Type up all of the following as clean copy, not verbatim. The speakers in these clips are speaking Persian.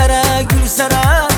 سره گل سره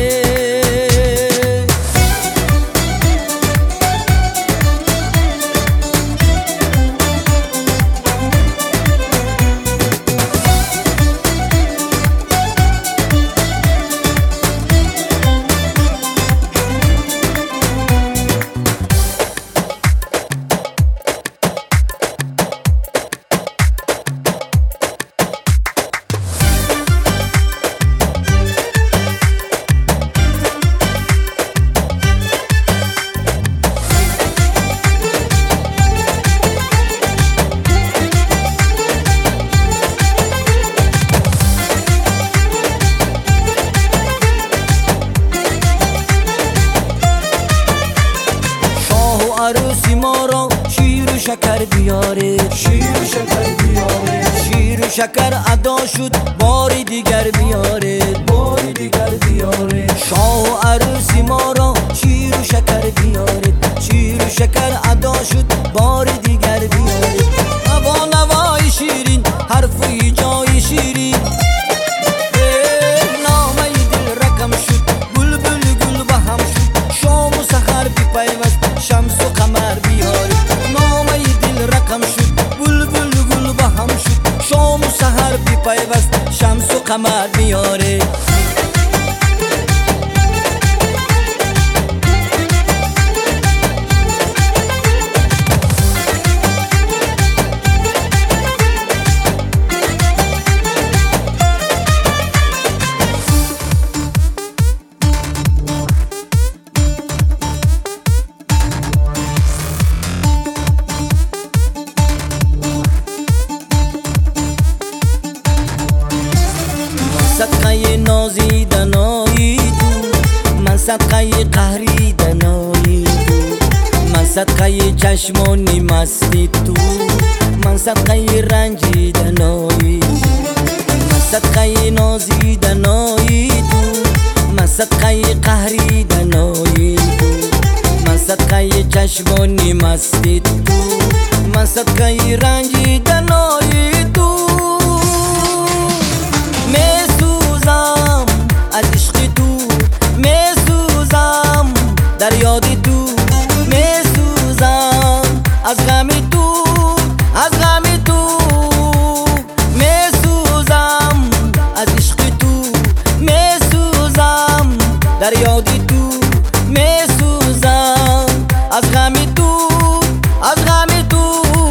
عروسی ما را شیر و شکر بیاره شیر و شکر بیاره شیر و شکر ادا شد بار دیگر بیاره بار دیگر بیاره شاه و عروسی ما را شیر و شکر بیاره شیر و شکر ادا شد بار دیگر بیاره نوا نوای شیرین حرفی جای شیرین نامه دل رقم شد بلبل گل به هم شد شام و سحر بی پیوست شمس و قمر بیاره نامه دل رقم شد بلبل گل به هم شد شام و سحر بی پیوست شمس و قمر بیاره صدقه نازی دنایی تو من صدقه قهری دنایی تو من صدقه چشمانی مستی تو من صدقه رنجی دنایی من صدقه نازی دنایی تو من صدقه قهری دنایی تو من صدقه چشمانی مستی تو من صدقه رنجی دنایی تو از عشق تو میسوزم در یاد تو میسوزم از غم تو از غم تو میسوزم از عشق تو میسوزم در یاد تو میسوزم از غم تو از غم تو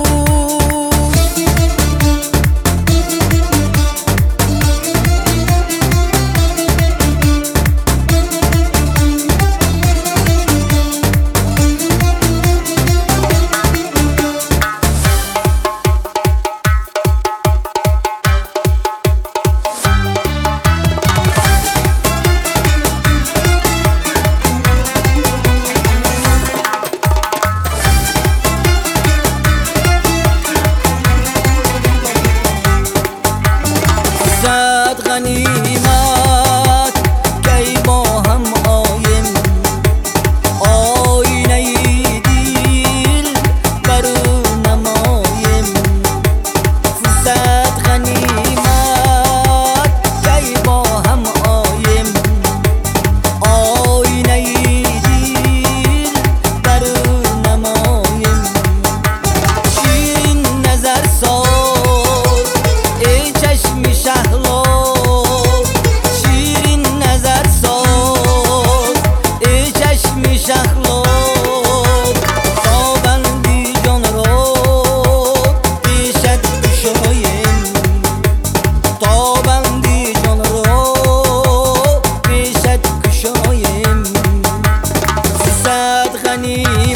غنیمت کی با هم آیم آینه دل برو نمایم فرصت غنیمت کی با هم آیم آینه دل برو نمایم شیرین نظر ساز ای چشم شهلا غنی